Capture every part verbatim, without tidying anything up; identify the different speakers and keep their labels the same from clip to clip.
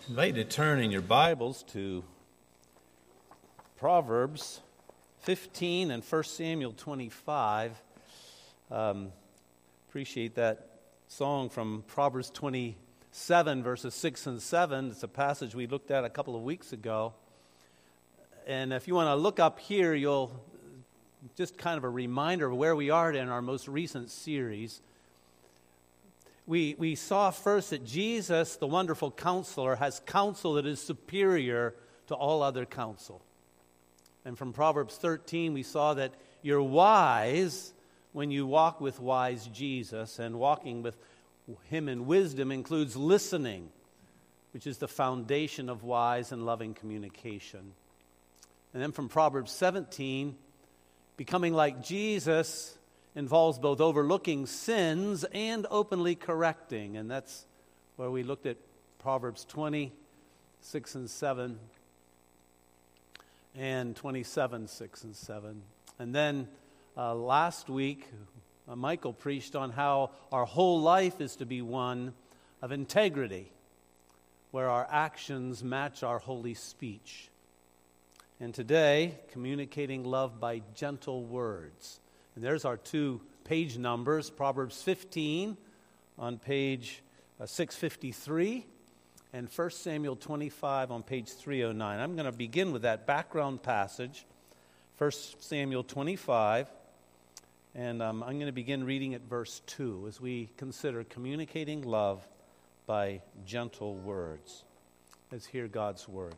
Speaker 1: I invite you to turn in your Bibles to Proverbs fifteen and First Samuel twenty-five. Um, appreciate that song from Proverbs twenty-seven, verses six and seven. It's a passage we looked at a couple of weeks ago. And if you want to look up here, you'll just kind of a reminder of where we are in our most recent series. We we saw first that Jesus, the wonderful counselor, has counsel that is superior to all other counsel. And from Proverbs thirteen, we saw that you're wise when you walk with wise Jesus, and walking with him in wisdom includes listening, which is the foundation of wise and loving communication. And then from Proverbs seventeen, becoming like Jesus involves both overlooking sins and openly correcting. And that's where we looked at Proverbs twenty, six and seven, and twenty-seven, six and seven. And then uh, last week, uh, Michael preached on how our whole life is to be one of integrity, where our actions match our holy speech. And today, communicating love by gentle words. And there's our two page numbers, Proverbs fifteen on page uh, six fifty-three and First Samuel twenty-five on page three oh nine. I'm going to begin with that background passage, First Samuel twenty-five, and um, I'm going to begin reading at verse two as we consider communicating love by gentle words. Let's hear God's word.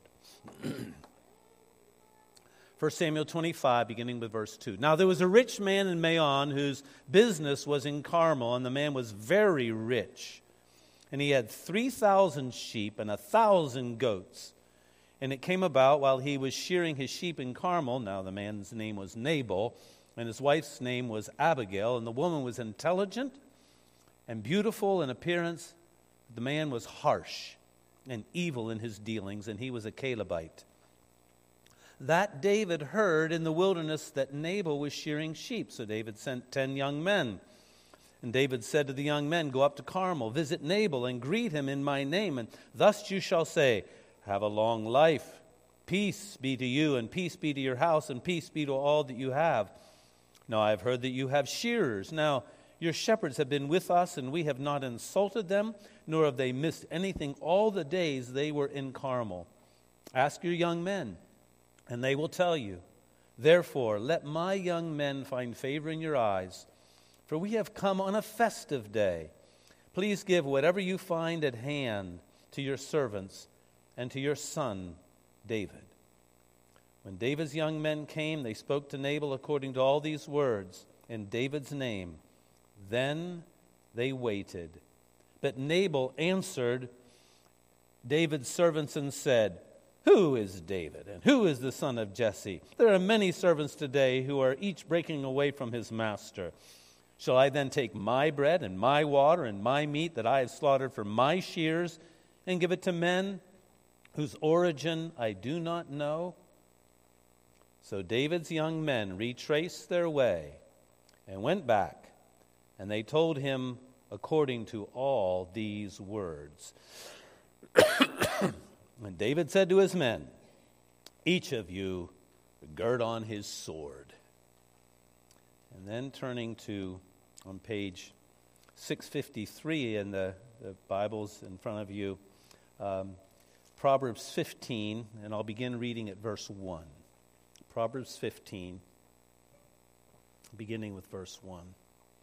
Speaker 1: First Samuel twenty-five, beginning with verse two. Now there was a rich man in Maon whose business was in Carmel, and the man was very rich. And he had three thousand sheep and a thousand goats. And it came about while he was shearing his sheep in Carmel, now the man's name was Nabal, and his wife's name was Abigail, and the woman was intelligent and beautiful in appearance. The man was harsh and evil in his dealings, and he was a Calebite. That David heard in the wilderness that Nabal was shearing sheep. So David sent ten young men. And David said to the young men, "Go up to Carmel, visit Nabal, and greet him in my name. And thus you shall say, 'Have a long life. Peace be to you, and peace be to your house, and peace be to all that you have. Now I have heard that you have shearers. Now your shepherds have been with us, and we have not insulted them, nor have they missed anything all the days they were in Carmel. Ask your young men, and they will tell you. Therefore, let my young men find favor in your eyes, for we have come on a festive day. Please give whatever you find at hand to your servants and to your son David.' When David's young men came, they spoke to Nabal according to all these words in David's name. Then they waited. But Nabal answered David's servants and said, 'Who is David, and who is the son of Jesse? There are many servants today who are each breaking away from his master. Shall I then take my bread and my water and my meat that I have slaughtered for my shears and give it to men whose origin I do not know?' So David's young men retraced their way and went back, and they told him according to all these words. And David said to his men, 'Each of you gird on his sword.'" And then turning to, on page six fifty-three in the, the Bibles in front of you, um, Proverbs fifteen, and I'll begin reading at verse one. Proverbs fifteen, beginning with verse one.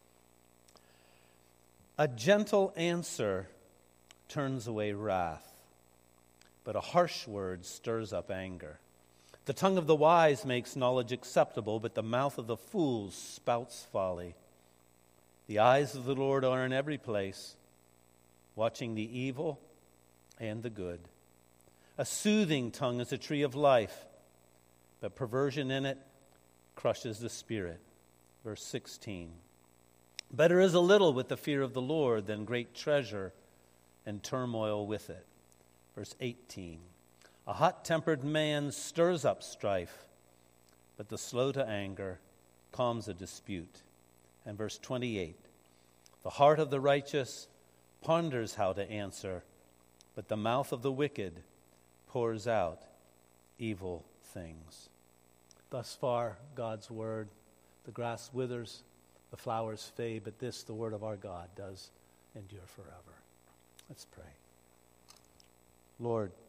Speaker 1: "A gentle answer turns away wrath, but a harsh word stirs up anger. The tongue of the wise makes knowledge acceptable, but the mouth of the fools spouts folly. The eyes of the Lord are in every place, watching the evil and the good. A soothing tongue is a tree of life, but perversion in it crushes the spirit." Verse sixteen. "Better is a little with the fear of the Lord than great treasure and turmoil with it." Verse eighteen, "A hot-tempered man stirs up strife, but the slow to anger calms a dispute." And verse twenty-eight, "The heart of the righteous ponders how to answer, but the mouth of the wicked pours out evil things. Thus far, God's word. The grass withers, the flowers fade, but this, the word of our God, does endure forever. Let's pray. Lord,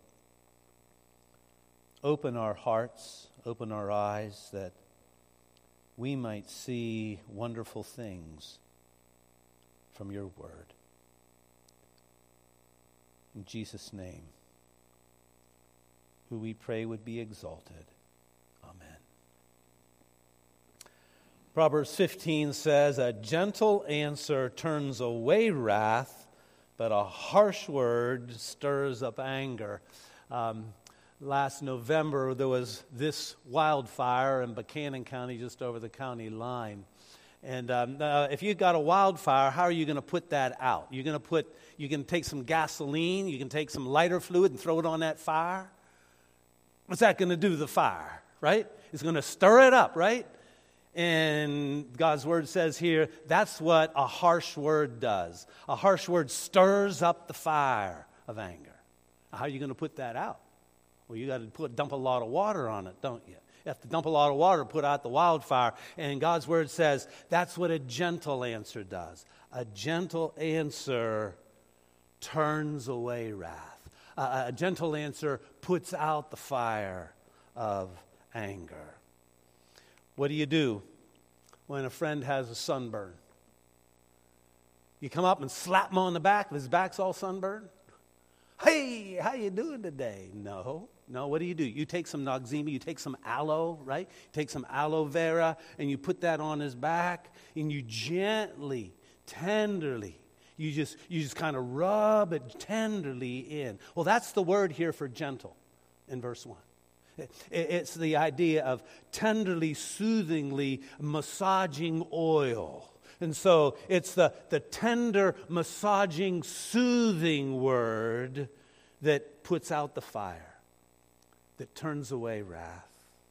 Speaker 1: open our hearts, open our eyes, that we might see wonderful things from your word. In Jesus' name, who we pray would be exalted. Amen. Proverbs fifteen says, a gentle answer turns away wrath, but a harsh word stirs up anger. Um, last November, there was this wildfire in Buchanan County, just over the county line. And um, uh, if you've got a wildfire, how are you going to put that out? You're going to put, you can take some gasoline, you can take some lighter fluid and throw it on that fire. What's that going to do to the fire, right? It's going to stir it up, right? And God's word says here, that's what a harsh word does. A harsh word stirs up the fire of anger. How are you going to put that out? Well, you got to put dump a lot of water on it, don't you? You have to dump a lot of water to put out the wildfire. And God's word says that's what a gentle answer does. A gentle answer turns away wrath. Uh, a gentle answer puts out the fire of anger. What do you do when a friend has a sunburn? You come up and slap him on the back if his back's all sunburned? Hey, how you doing today? No, no, what do you do? You take some Noxzema, you take some aloe, right? You take some aloe vera, and you put that on his back, and you gently, tenderly, you just, you just kind of rub it tenderly in. Well, that's the word here for gentle in verse one. It's the idea of tenderly, soothingly massaging oil. And so it's the, the tender, massaging, soothing word that puts out the fire, that turns away wrath.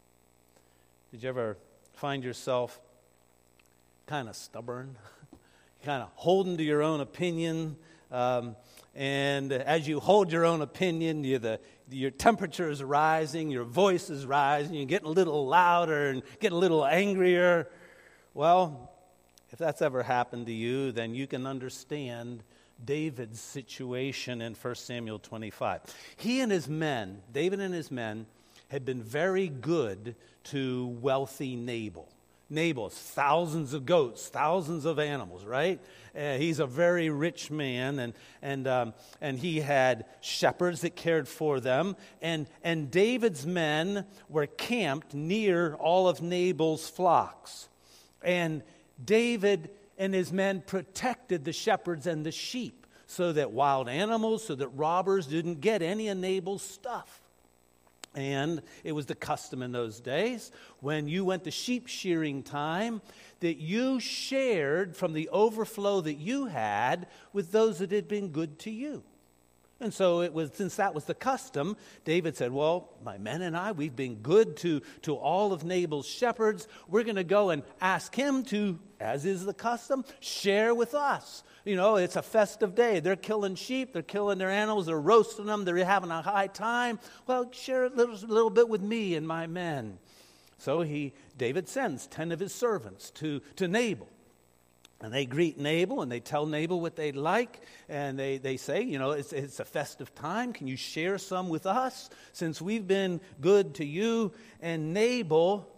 Speaker 1: Did you ever find yourself kind of stubborn, kind of holding to your own opinion? Um, and as you hold your own opinion, you the your temperature is rising, your voice is rising, you're getting a little louder and getting a little angrier. Well, if that's ever happened to you, then you can understand David's situation in First Samuel twenty-five. He and his men, David and his men, had been very good to wealthy Nabal. Nabal's thousands of goats, thousands of animals, right? Uh, he's a very rich man, and and um, and he had shepherds that cared for them. And and David's men were camped near all of Nabal's flocks, and David and his men protected the shepherds and the sheep, so that wild animals, so that robbers didn't get any of Nabal's stuff. And it was the custom in those days, when you went to sheep shearing time, that you shared from the overflow that you had with those that had been good to you. And so it was, since that was the custom, David said, well, my men and I, we've been good to, to all of Nabal's shepherds. We're going to go and ask him to, as is the custom, share with us. You know, it's a festive day. They're killing sheep. They're killing their animals. They're roasting them. They're having a high time. Well, share a little, little bit with me and my men. So he, David sends ten of his servants to, to Nabal. And they greet Nabal, and they tell Nabal what they'd like. And they, they say, you know, it's, it's a festive time. Can you share some with us, since we've been good to you? And Nabal,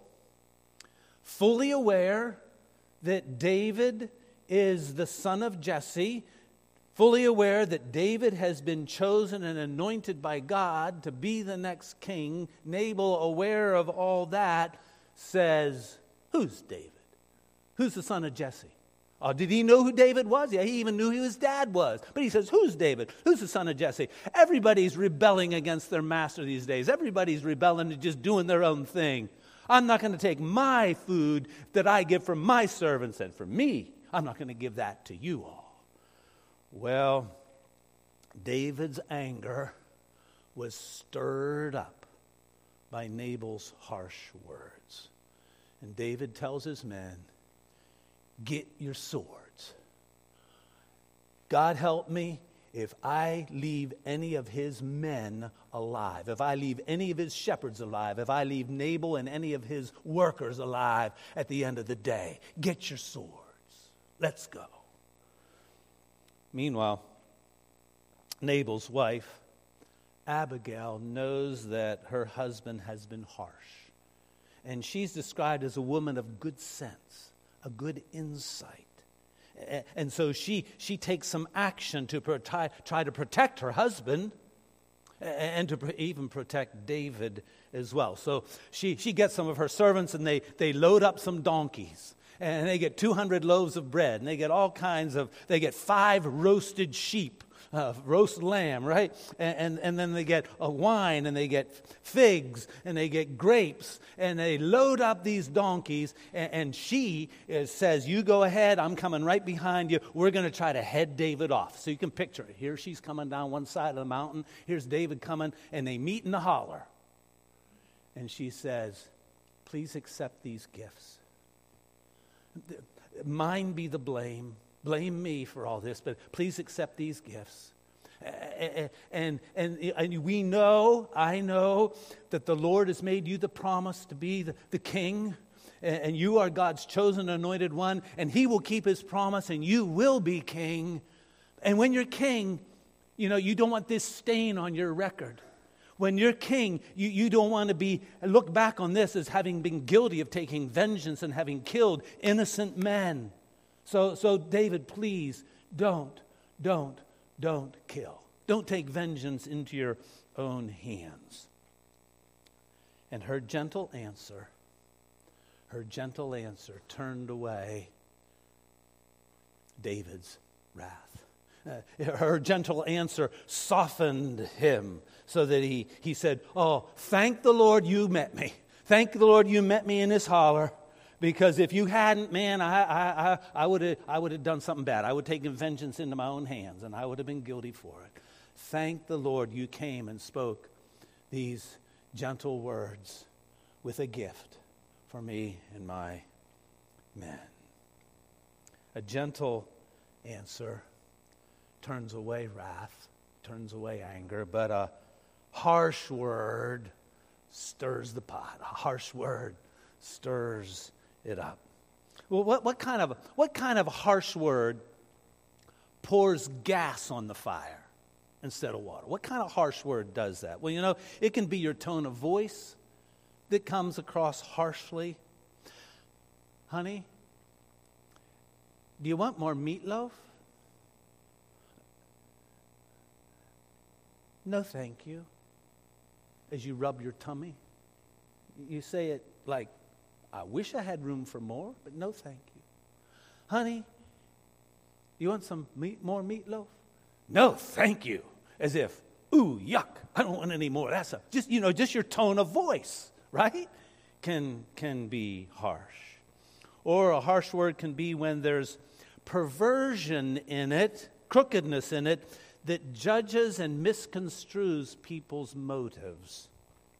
Speaker 1: fully aware that David is the son of Jesse, fully aware that David has been chosen and anointed by God to be the next king, Nabal, aware of all that, says, who's David? Who's the son of Jesse? Oh, did he know who David was? Yeah, he even knew who his dad was. But he says, who's David? Who's the son of Jesse? Everybody's rebelling against their master these days. Everybody's rebelling and just doing their own thing. I'm not going to take my food that I give for my servants and for me. I'm not going to give that to you all. Well, David's anger was stirred up by Nabal's harsh words. And David tells his men, get your swords. God help me if I leave any of his men alive, if I leave any of his shepherds alive, if I leave Nabal and any of his workers alive at the end of the day, get your swords. Let's go. Meanwhile, Nabal's wife, Abigail, knows that her husband has been harsh. And she's described as a woman of good sense, a good insight. And so she she takes some action to try, try to protect her husband and to even protect David as well. So she, she gets some of her servants and they, they load up some donkeys. And they get two hundred loaves of bread. And they get all kinds of, they get five roasted sheep. Uh, roast lamb, right? And, and and then they get a wine, and they get figs, and they get grapes, and they load up these donkeys, and, and she uh, says, you go ahead, I'm coming right behind you. We're going to try to head David off. So you can picture it. Here she's coming down one side of the mountain. Here's David coming, and they meet in the holler. And she says, please accept these gifts. Mine be the blame. Blame me for all this, but please accept these gifts. And, and, and, and we know, I know, that the Lord has made you the promise to be the, the king, and, and you are God's chosen anointed one, and he will keep his promise, and you will be king. And when you're king, you know, you don't want this stain on your record. When you're king, you, you don't want to be look back on this as having been guilty of taking vengeance and having killed innocent men. So, so David, please don't, don't, don't kill. Don't take vengeance into your own hands. And her gentle answer, her gentle answer turned away David's wrath. Uh, her gentle answer softened him so that he, he said, oh, thank the Lord you met me. Thank the Lord you met me in this holler. Because if you hadn't, man, I I I, I would have I would have done something bad. I would have taken vengeance into my own hands, and I would have been guilty for it. Thank the Lord you came and spoke these gentle words with a gift for me and my men. A gentle answer turns away wrath, turns away anger, but a harsh word stirs the pot. A harsh word stirs it up. Well, what, what kind of what kind of harsh word pours gas on the fire instead of water? What kind of harsh word does that? Well, you know, it can be your tone of voice that comes across harshly. Honey, do you want more meatloaf? No, thank you. As you rub your tummy, you say it like, I wish I had room for more, but no thank you. Honey, you want some meat, more meatloaf? No, thank you. As if, ooh, yuck, I don't want any more. That's a, just, you know, just your tone of voice, right? Can, can be harsh. Or a harsh word can be when there's perversion in it, crookedness in it, that judges and misconstrues people's motives.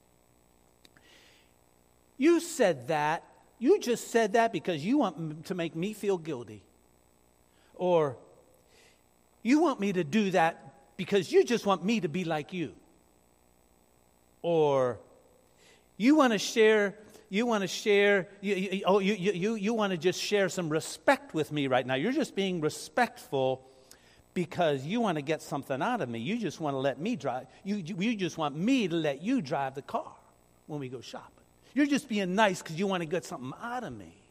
Speaker 1: You said that, you just said that because you want to make me feel guilty. Or you want me to do that because you just want me to be like you. Or you want to share, you want to share, you, you, oh, you, you, you want to just share some respect with me right now. You're just being respectful because you want to get something out of me. You just want to let me drive. You, you just want me to let you drive the car when we go shopping. You're just being nice because you want to get something out of me.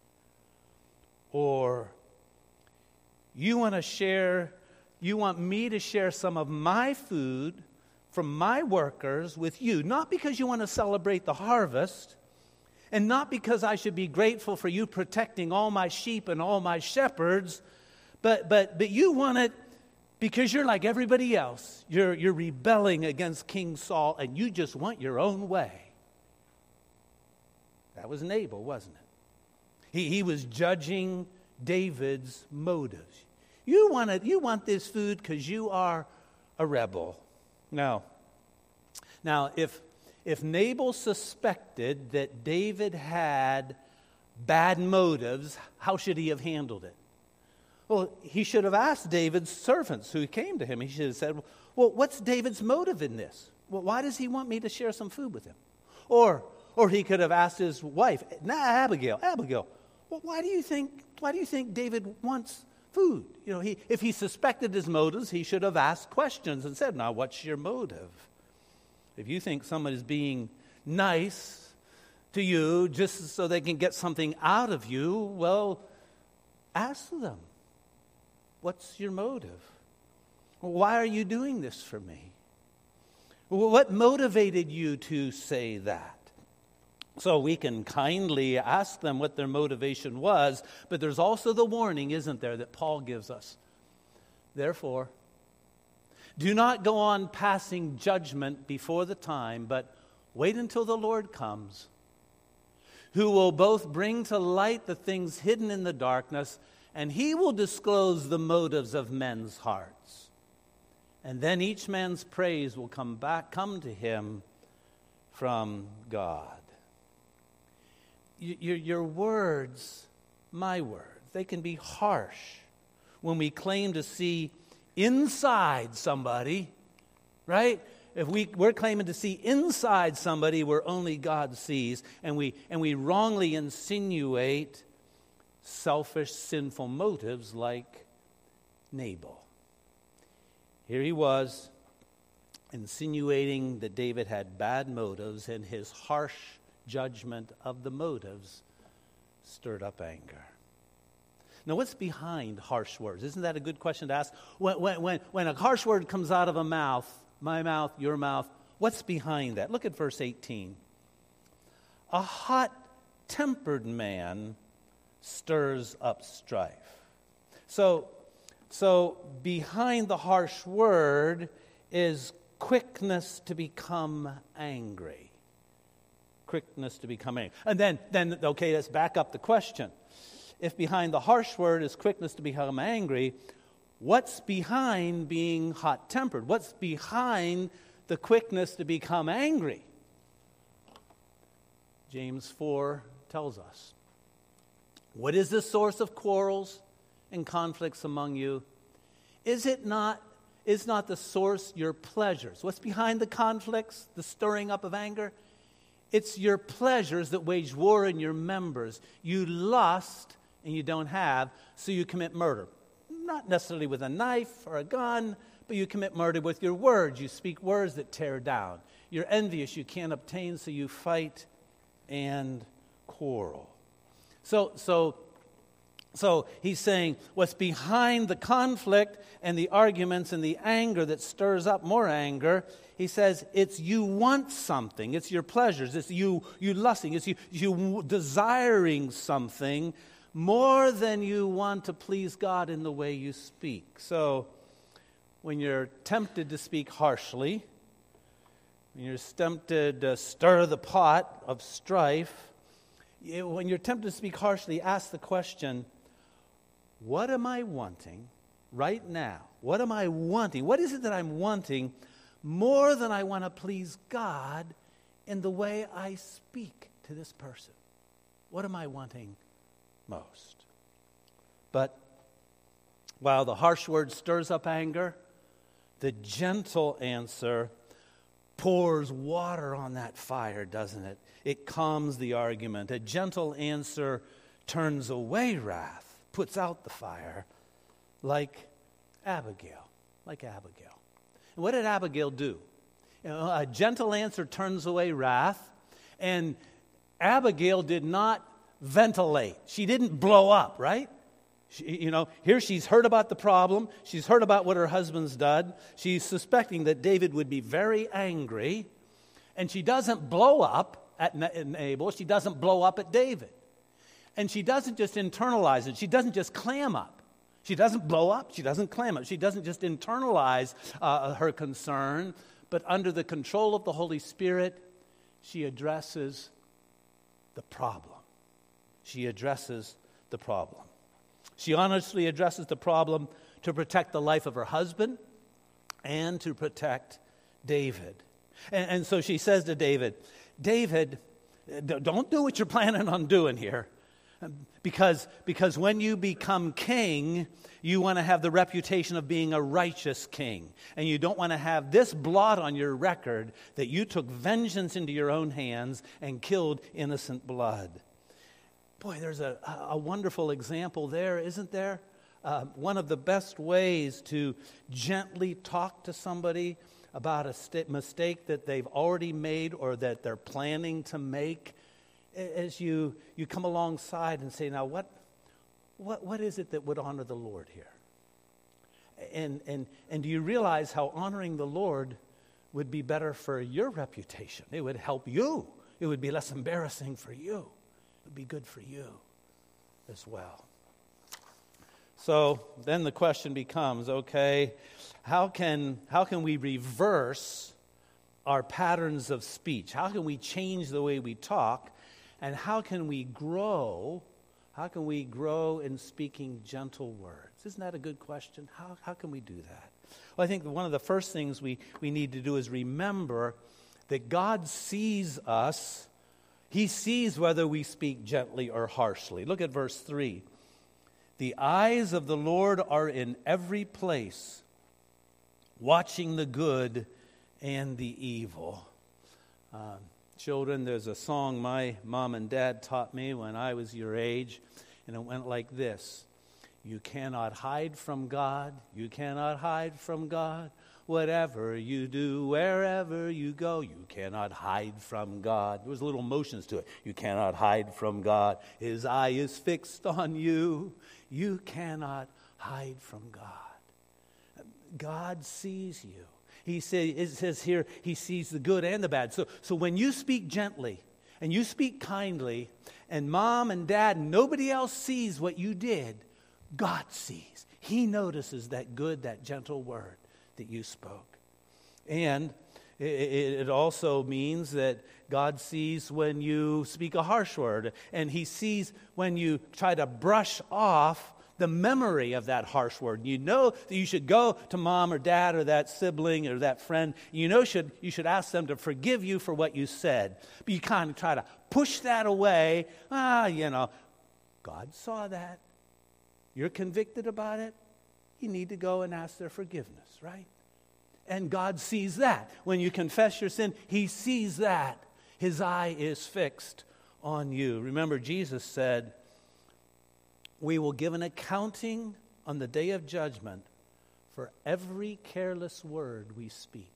Speaker 1: Or you want to share, you want me to share some of my food from my workers with you, not because you want to celebrate the harvest, and not because I should be grateful for you protecting all my sheep and all my shepherds, but but but you want it because you're like everybody else. You're you're rebelling against King Saul, and you just want your own way. That was Nabal, wasn't it? He, he was judging David's motives. You want it, you want this food because you are a rebel. Now, now if, if Nabal suspected that David had bad motives, how should he have handled it? Well, he should have asked David's servants who came to him. He should have said, well, what's David's motive in this? Well, why does he want me to share some food with him? Or, or he could have asked his wife, nah, Abigail, Abigail, well, why do you think, why do you think David wants food? You know, he, if he suspected his motives, he should have asked questions and said, now, what's your motive? If you think someone is being nice to you just so they can get something out of you, well, ask them, what's your motive? Why are you doing this for me? What motivated you to say that? So we can kindly ask them what their motivation was, but there's also the warning, isn't there, that Paul gives us. Therefore, do not go on passing judgment before the time, but wait until the Lord comes, who will both bring to light the things hidden in the darkness, and he will disclose the motives of men's hearts. And then each man's praise will come back, come to him from God. Your, your words, my words, they can be harsh when we claim to see inside somebody, right? If we, we're claiming to see inside somebody where only God sees, and we, and we wrongly insinuate selfish, sinful motives like Nabal. Here he was, insinuating that David had bad motives, and his harsh judgment of the motives stirred up anger. Now, what's behind harsh words? Isn't that a good question to ask? When, when, when, when a harsh word comes out of a mouth, my mouth, your mouth, what's behind that? Look at verse eighteen. A hot-tempered man stirs up strife. So, so behind the harsh word is quickness to become angry. Quickness to become angry. And then, then, okay, let's back up the question. If behind the harsh word is quickness to become angry, what's behind being hot-tempered? What's behind the quickness to become angry? James four tells us. What is the source of quarrels and conflicts among you? Is it not, is not the source your pleasures? What's behind the conflicts, the stirring up of anger? It's your pleasures that wage war in your members. You lust and you don't have, so you commit murder. Not necessarily with a knife or a gun, but you commit murder with your words. You speak words that tear down. You're envious, you can't obtain, so you fight and quarrel. So, so, so he's saying what's behind the conflict and the arguments and the anger that stirs up more anger, he says it's you want something. It's your pleasures. It's you, you lusting. It's you, you desiring something more than you want to please God in the way you speak. So when you're tempted to speak harshly, when you're tempted to stir the pot of strife, when you're tempted to speak harshly, ask the question, what am I wanting right now? What am I wanting? What is it that I'm wanting more than I want to please God in the way I speak to this person? What am I wanting most? But while the harsh word stirs up anger, the gentle answer pours water on that fire, doesn't it? It calms the argument. A gentle answer turns away wrath, puts out the fire, like Abigail, like Abigail. And what did Abigail do? You know, a gentle answer turns away wrath, and Abigail did not ventilate. She didn't blow up, right? She, you know, here she's heard about the problem. She's heard about what her husband's done. She's suspecting that David would be very angry. And she doesn't blow up at Nabal. She doesn't blow up at David. And she doesn't just internalize it. She doesn't just clam up. She doesn't blow up. She doesn't clam up. She doesn't just internalize uh, her concern. But under the control of the Holy Spirit, she addresses the problem. She addresses the problem. She honestly addresses the problem to protect the life of her husband and to protect David. And, and so she says to David, David, don't do what you're planning on doing here. Because, because when you become king, you want to have the reputation of being a righteous king. And you don't want to have this blot on your record that you took vengeance into your own hands and killed innocent blood. Boy, there's a, a wonderful example there, isn't there? Uh, one of the best ways to gently talk to somebody about a st- mistake that they've already made or that they're planning to make, as you, you come alongside and say, now what, what, what is it that would honor the Lord here? And, and, and do you realize how honoring the Lord would be better for your reputation? It would help you. It would be less embarrassing for you. It would be good for you as well. So then the question becomes, okay, how can, how can we reverse our patterns of speech? How can we change the way we talk? And how can we grow? How can we grow in speaking gentle words? Isn't that a good question? How, how can we do that? Well, I think one of the first things we, we need to do is remember that God sees us. He sees whether we speak gently or harshly. Look at verse three. The eyes of the Lord are in every place, watching the good and the evil. Um, Children, there's a song my mom and dad taught me when I was your age, and it went like this. You cannot hide from God. You cannot hide from God. Whatever you do, wherever you go, you cannot hide from God. There was little motions to it. You cannot hide from God. His eye is fixed on you. You cannot hide from God. God sees you. He say, it says here, he sees the good and the bad. So, so when you speak gently and you speak kindly and mom and dad and nobody else sees what you did, God sees. He notices that good, that gentle word that you spoke. And it, it also means that God sees when you speak a harsh word, and he sees when you try to brush off the memory of that harsh word. You know that you should go to mom or dad or that sibling or that friend. You know should you should ask them to forgive you for what you said. But you kind of try to push that away. Ah, you know, God saw that. You're convicted about it. You need to go and ask their forgiveness, right? And God sees that. When you confess your sin, he sees that. His eye is fixed on you. Remember, Jesus said, we will give an accounting on the day of judgment for every careless word we speak.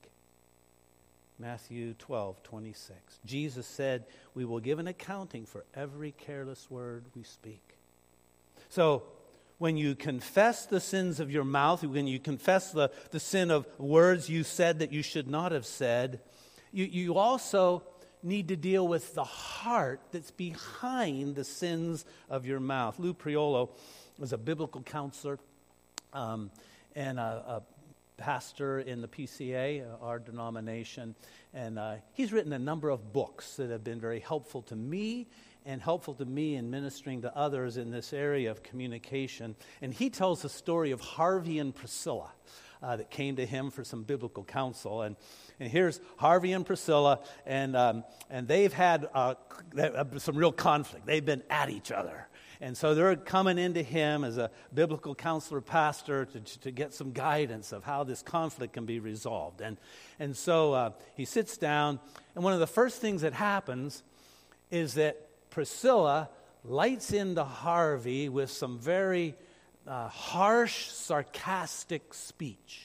Speaker 1: Matthew twelve twenty-six. Jesus said, we will give an accounting for every careless word we speak. So, when you confess the sins of your mouth, when you confess the, the sin of words you said that you should not have said, you, you also need to deal with the heart that's behind the sins of your mouth. Lou Priolo was a biblical counselor um, and a, a pastor in the P C A, our denomination, and uh, he's written a number of books that have been very helpful to me and helpful to me in ministering to others in this area of communication. And he tells the story of Harvey and Priscilla uh, that came to him for some biblical counsel. And, and here's Harvey and Priscilla, and um, and they've had uh, some real conflict. They've been at each other. And so they're coming into him as a biblical counselor pastor to, to get some guidance of how this conflict can be resolved. And, and so uh, he sits down, and one of the first things that happens is that Priscilla lights into Harvey with some very uh, harsh, sarcastic speech.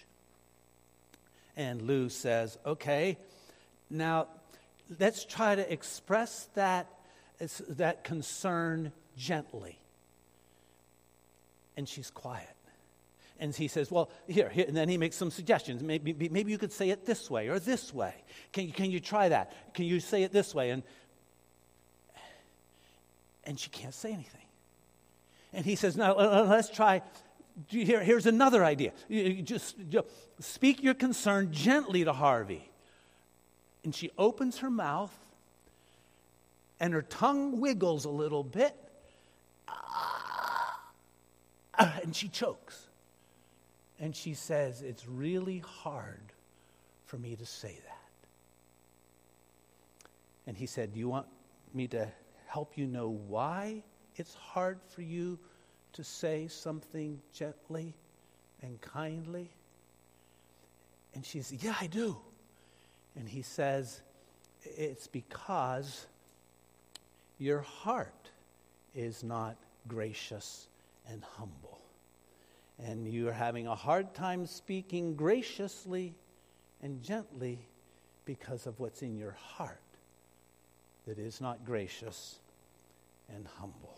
Speaker 1: And Lou says, okay, now let's try to express that, that concern gently. And she's quiet. And he says, well, here, here, and then he makes some suggestions. Maybe, maybe you could say it this way or this way. Can you, can you try that? Can you say it this way? And And she can't say anything. And he says, now let's try, here, here's another idea. You just you speak your concern gently to Harvey. And she opens her mouth, and her tongue wiggles a little bit, and she chokes. And she says, it's really hard for me to say that. And he said, do you want me to help you know why it's hard for you to say something gently and kindly? And she says, yeah, I do. And he says, it's because your heart is not gracious and humble. And you're having a hard time speaking graciously and gently because of what's in your heart that is not gracious and humble.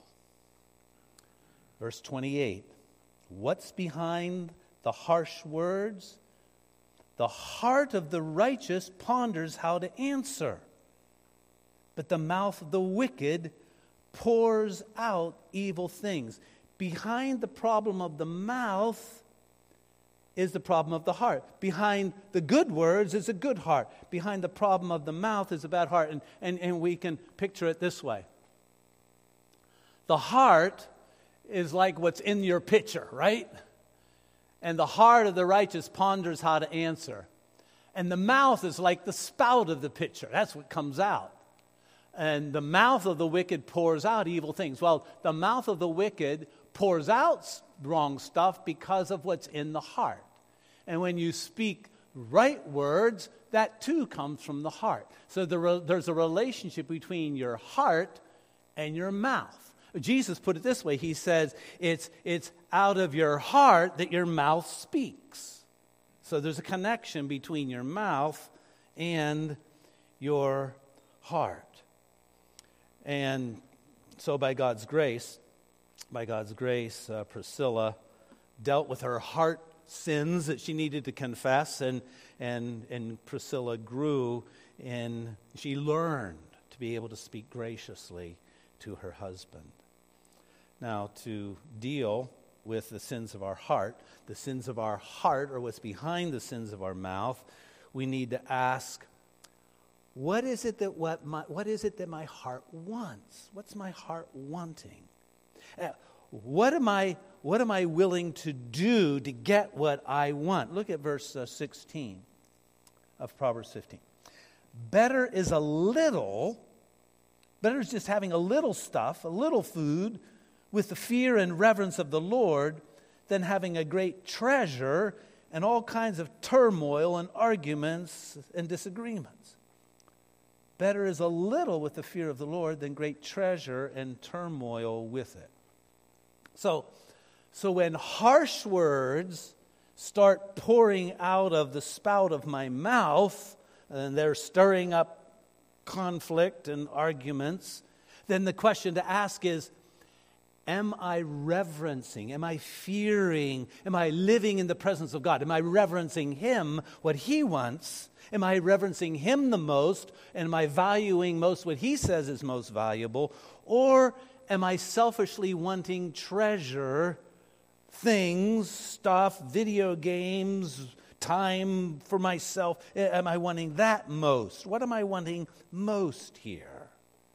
Speaker 1: Verse twenty-eight, what's behind the harsh words? The heart of the righteous ponders how to answer, but the mouth of the wicked pours out evil things. Behind the problem of the mouth is the problem of the heart. Behind the good words is a good heart. Behind the problem of the mouth is a bad heart. And, and, and we can picture it this way. The heart is like what's in your pitcher, right? And the heart of the righteous ponders how to answer. And the mouth is like the spout of the pitcher. That's what comes out. And the mouth of the wicked pours out evil things. Well, the mouth of the wicked pours out wrong stuff because of what's in the heart. And when you speak right words, that too comes from the heart. So there, there's a relationship between your heart and your mouth. Jesus put it this way. He says, it's, it's out of your heart that your mouth speaks. So there's a connection between your mouth and your heart. And so by God's grace, by God's grace, uh, Priscilla dealt with her heart sins that she needed to confess, and and and Priscilla grew and she learned to be able to speak graciously to her husband. Now, to deal with the sins of our heart, the sins of our heart, or what's behind the sins of our mouth, we need to ask, what is it that what my what is it that my heart wants? What's my heart wanting? Uh, what am I what am I willing to do to get what I want? Look at verse uh, sixteen of Proverbs fifteen. Better is a little, better is just having a little stuff, a little food, with the fear and reverence of the Lord, than having a great treasure and all kinds of turmoil and arguments and disagreements. Better is a little with the fear of the Lord than great treasure and turmoil with it. So, so when harsh words start pouring out of the spout of my mouth, and they're stirring up conflict and arguments, then the question to ask is, am I reverencing? Am I fearing? Am I living in the presence of God? Am I reverencing Him, what He wants? Am I reverencing Him the most? And am I valuing most what He says is most valuable? Or am I selfishly wanting treasure, things, stuff, video games, time for myself? Am I wanting that most? What am I wanting most here?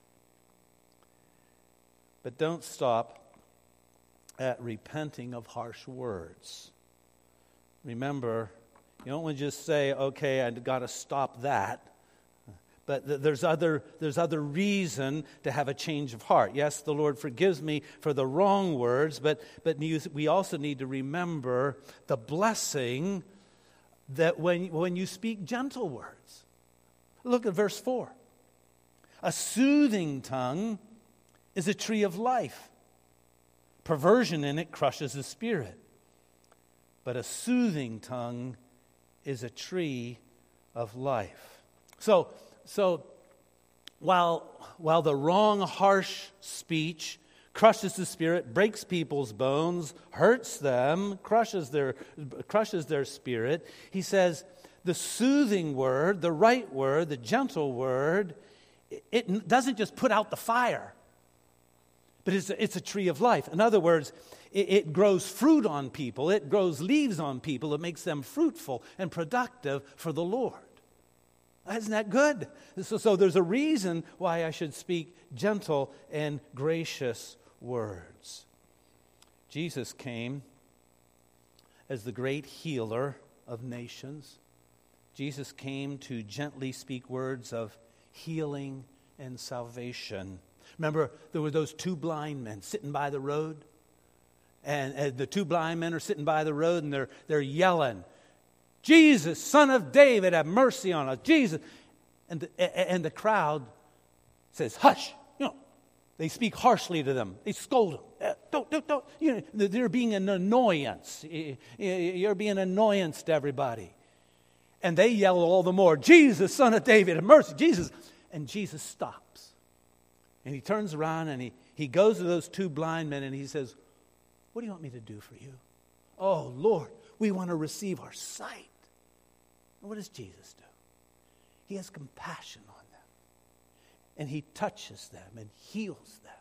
Speaker 1: But don't stop at repenting of harsh words. Remember, you don't want to just say, okay, I've got to stop that. But th- there's other there's other reason to have a change of heart. Yes, the Lord forgives me for the wrong words, but, but we also need to remember the blessing that when, when you speak gentle words. Look at verse four. A soothing tongue is a tree of life. Perversion in it crushes the spirit. But a soothing tongue is a tree of life. So, so while, while the wrong, harsh speech crushes the spirit, breaks people's bones, hurts them, crushes their, crushes their spirit, he says the soothing word, the right word, the gentle word, it doesn't just put out the fire, but it's a, it's a tree of life. In other words, it, it grows fruit on people. It grows leaves on people. It makes them fruitful and productive for the Lord. Isn't that good? So, so there's a reason why I should speak gentle and gracious words. Jesus came as the great healer of nations. Jesus came to gently speak words of healing and salvation. Remember, there were those two blind men sitting by the road? And, and the two blind men are sitting by the road, and they're, they're yelling, Jesus, Son of David, have mercy on us. Jesus. And the, and the crowd says, hush. You know, they speak harshly to them. They scold them. Don't, don't, don't. You know, they're being an annoyance. You're being an annoyance to everybody. And they yell all the more, Jesus, Son of David, have mercy, Jesus. And Jesus stops. And he turns around and he, he goes to those two blind men and he says, what do you want me to do for you? Oh, Lord, we want to receive our sight. And what does Jesus do? He has compassion on them. And he touches them and heals them.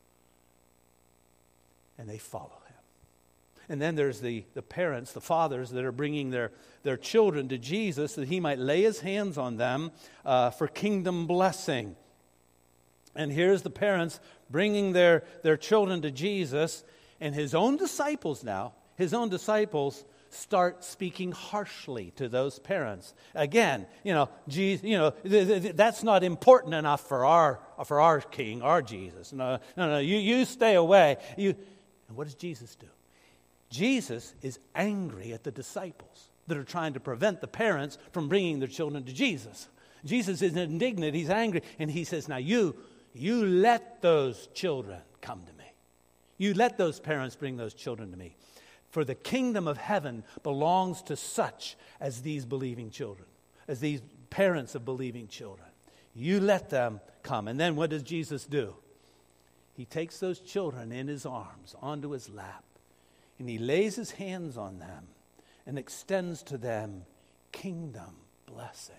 Speaker 1: And they follow him. And then there's the, the parents, the fathers that are bringing their, their children to Jesus that he might lay his hands on them uh, for kingdom blessing. And here's the parents bringing their, their children to Jesus, and his own disciples now, his own disciples start speaking harshly to those parents. Again, you know, Jesus, you know, th- th- that's not important enough for our for our King, our Jesus. No, no, no. You you stay away. You. And what does Jesus do? Jesus is angry at the disciples that are trying to prevent the parents from bringing their children to Jesus. Jesus is indignant. He's angry, and he says, "Now you you let those children come to me. You let those parents bring those children to me." For the kingdom of heaven belongs to such as these believing children, as these parents of believing children. You let them come. And then what does Jesus do? He takes those children in his arms, onto his lap, and he lays his hands on them and extends to them kingdom blessing.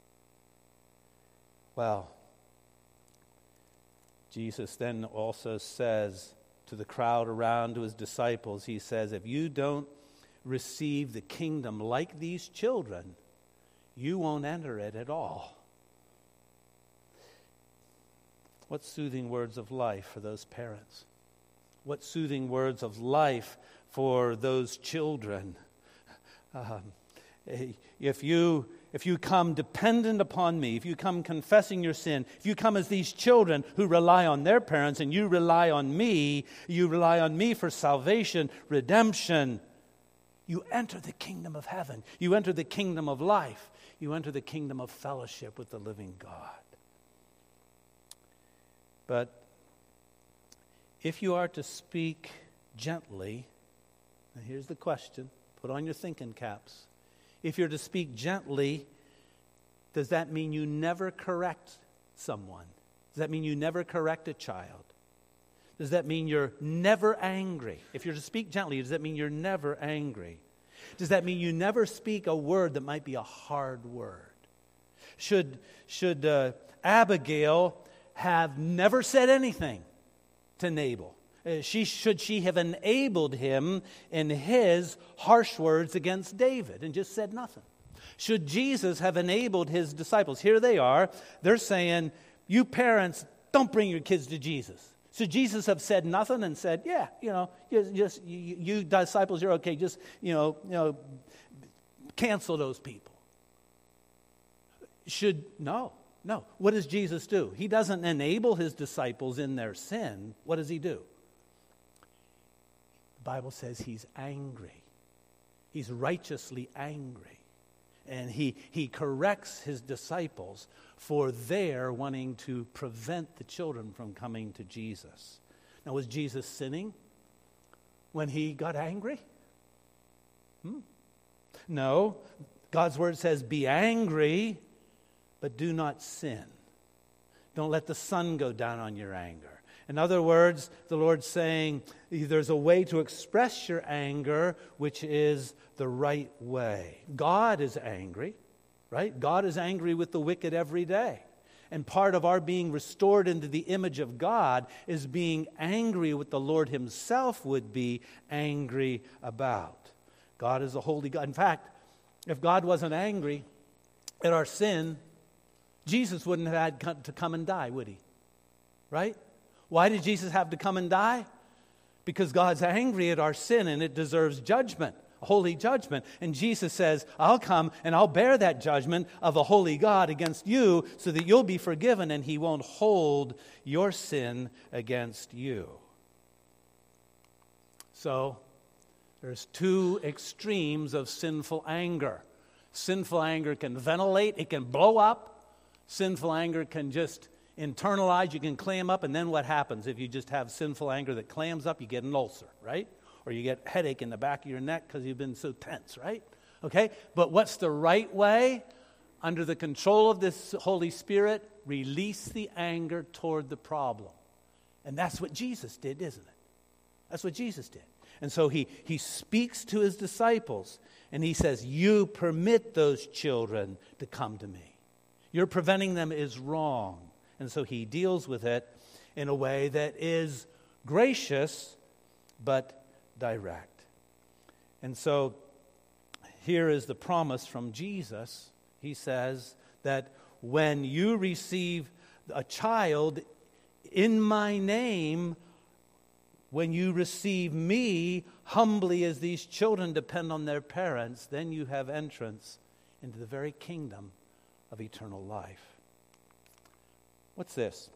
Speaker 1: Well, Jesus then also says to the crowd around, to his disciples, he says, if you don't receive the kingdom like these children, you won't enter it at all. What soothing words of life for those parents. What soothing words of life for those children. Um, if you if you come dependent upon me, if you come confessing your sin, if you come as these children who rely on their parents and you rely on me, you rely on me for salvation, redemption, you enter the kingdom of heaven. You enter the kingdom of life. You enter the kingdom of fellowship with the living God. But if you are to speak gently, and here's the question, put on your thinking caps. If you're to speak gently, does that mean you never correct someone? Does that mean you never correct a child? Does that mean you're never angry? If you're to speak gently, does that mean you're never angry? Does that mean you never speak a word that might be a hard word? Should, should uh, Abigail have never said anything to Nabal? Uh, she, should she have enabled him in his harsh words against David and just said nothing? Should Jesus have enabled his disciples? Here they are. They're saying, you parents, don't bring your kids to Jesus. Should Jesus have said nothing and said, yeah, you know, just, just you, you disciples, you're okay. Just, you know, you know, cancel those people. Should, no, no. What does Jesus do? He doesn't enable his disciples in their sin. What does he do? The Bible says he's angry. He's righteously angry. And he, he corrects his disciples for their wanting to prevent the children from coming to Jesus. Now, was Jesus sinning when he got angry? Hmm? No. God's word says, be angry, but do not sin. Don't let the sun go down on your anger. In other words, the Lord's saying there's a way to express your anger which is the right way. God is angry, right? God is angry with the wicked every day. And part of our being restored into the image of God is being angry with the Lord himself would be angry about. God is a holy God. In fact, if God wasn't angry at our sin, Jesus wouldn't have had to come and die, would he? Right? Why did Jesus have to come and die? Because God's angry at our sin and it deserves judgment. holy judgment. And Jesus says, I'll come and I'll bear that judgment of a holy God against you so that you'll be forgiven and he won't hold your sin against you. So, there's two extremes of sinful anger. Sinful anger can ventilate, it can blow up. Sinful anger can just internalize, you can clam up, and then what happens if you just have sinful anger that clams up? You get an ulcer, right? Or you get a headache in the back of your neck because you've been so tense, right? Okay, but what's the right way? Under the control of this Holy Spirit, release the anger toward the problem. And that's what Jesus did, isn't it? That's what Jesus did. And so he, he speaks to his disciples, and he says, you permit those children to come to me. You're preventing them is wrong. And so he deals with it in a way that is gracious but direct. And so here is the promise from Jesus. He says that when you receive a child in my name, when you receive me humbly as these children depend on their parents, then you have entrance into the very kingdom of eternal life. What's this?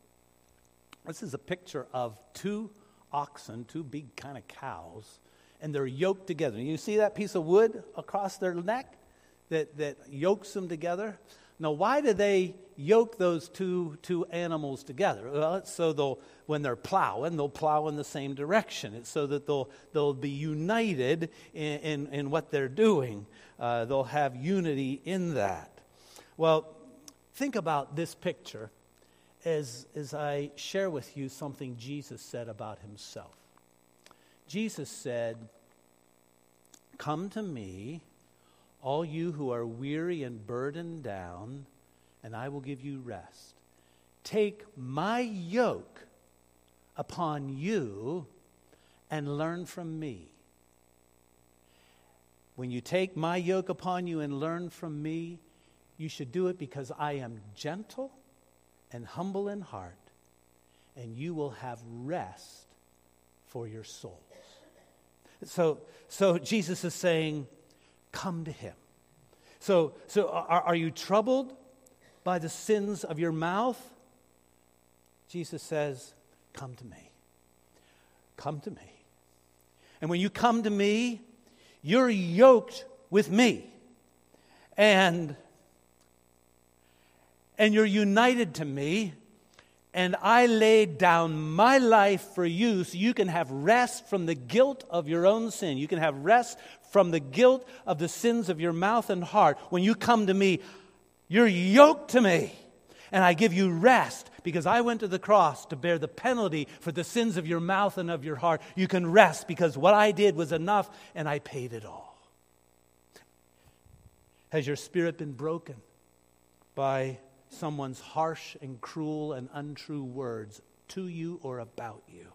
Speaker 1: This is a picture of two oxen, two big kind of cows, and they're yoked together. You see that piece of wood across their neck that, that yokes them together? Now, why do they yoke those two, two animals together? Well, it's so they'll, when they're plowing, they'll plow in the same direction. It's so that they'll, they'll be united in, in, in what they're doing. Uh, they'll have unity in that. Well, think about this picture as, as I share with you something Jesus said about himself. Jesus said, come to me, all you who are weary and burdened down, and I will give you rest. Take my yoke upon you and learn from me. When you take my yoke upon you and learn from me, you should do it because I am gentle and humble in heart, and you will have rest for your souls. So, so Jesus is saying, come to him. So, so are, are you troubled by the sins of your mouth? Jesus says, come to me. Come to me. And when you come to me, you're yoked with me. And, and you're united to me. And I laid down my life for you so you can have rest from the guilt of your own sin. You can have rest from the guilt of the sins of your mouth and heart. When you come to me, you're yoked to me. And I give you rest because I went to the cross to bear the penalty for the sins of your mouth and of your heart. You can rest because what I did was enough and I paid it all. Has your spirit been broken by someone's harsh and cruel and untrue words to you or about you?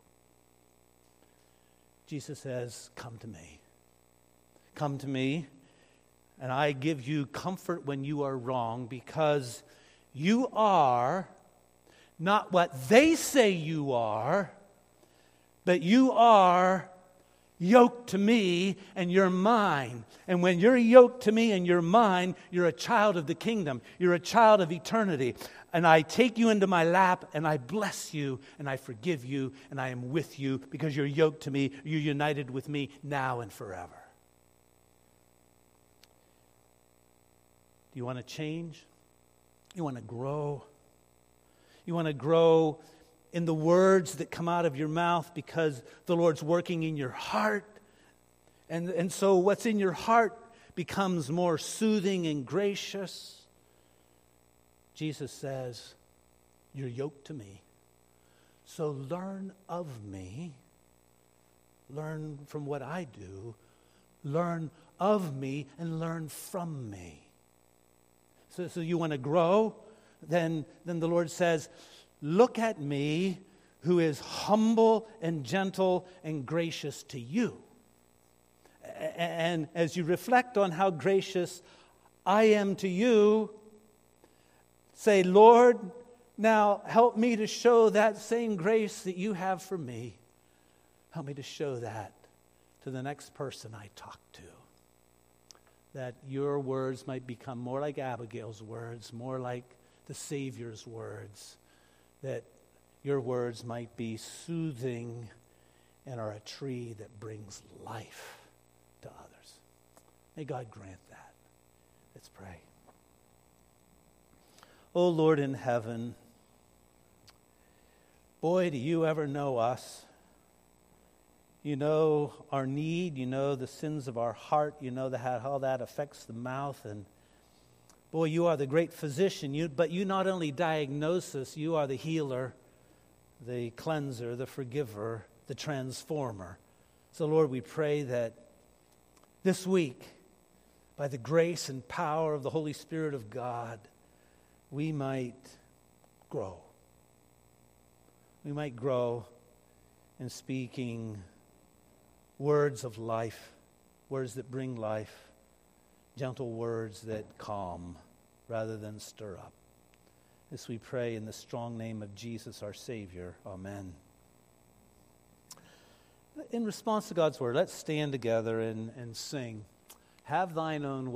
Speaker 1: Jesus says, come to me. Come to me, and I give you comfort when you are wrong, because you are not what they say you are, but you are yoked to me and you're mine. And when you're yoked to me and you're mine, you're a child of the kingdom. You're a child of eternity. And I take you into my lap and I bless you and I forgive you and I am with you because you're yoked to me. You're united with me now and forever. Do you want to change? You want to grow? You want to grow in the words that come out of your mouth because the Lord's working in your heart. And, and so what's in your heart becomes more soothing and gracious. Jesus says, you're yoked to me. So learn of me. Learn from what I do. Learn of me and learn from me. So, so you want to grow? Then, then the Lord says, look at me, who is humble and gentle and gracious to you. And as you reflect on how gracious I am to you, say, Lord, now help me to show that same grace that you have for me. Help me to show that to the next person I talk to. That your words might become more like Abigail's words, more like the Savior's words. That your words might be soothing and are a tree that brings life to others. May God grant that. Let's pray. Oh Lord in heaven, boy, do you ever know us. You know our need. You know the sins of our heart. You know the, how, how that affects the mouth. And boy, you are the great physician. You, but you not only diagnose us, you are the healer, the cleanser, the forgiver, the transformer. So Lord, we pray that this week, by the grace and power of the Holy Spirit of God, we might grow. We might grow in speaking words of life, words that bring life, gentle words that calm rather than stir up. This we pray in the strong name of Jesus, our Savior. Amen. In response to God's word, let's stand together and, and sing, "Have Thine Own Way."